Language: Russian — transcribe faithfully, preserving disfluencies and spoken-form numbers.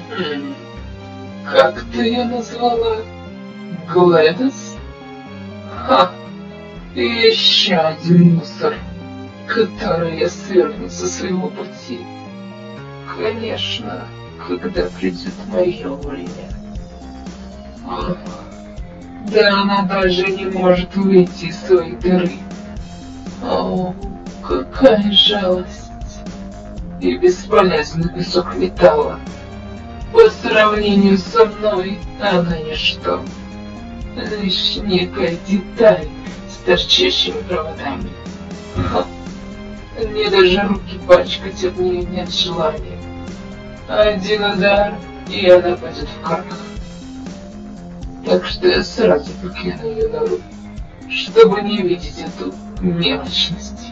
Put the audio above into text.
Хм, как ты ее назвала? Глэдис? Ха, еще один мусор, который я свергну со своего пути. Конечно, когда придет мое время. Ох, да она даже не может выйти из своей дыры. О, какая жалость. И бесполезный кусок металла. По сравнению со мной она ничто. Лишь некая деталь с торчащими проводами. Ха. Мне даже руки пачкать от нее нет желания. Один удар, и она пойдет в крах. Так что я сразу покину ее нору, чтобы не видеть эту мелочность.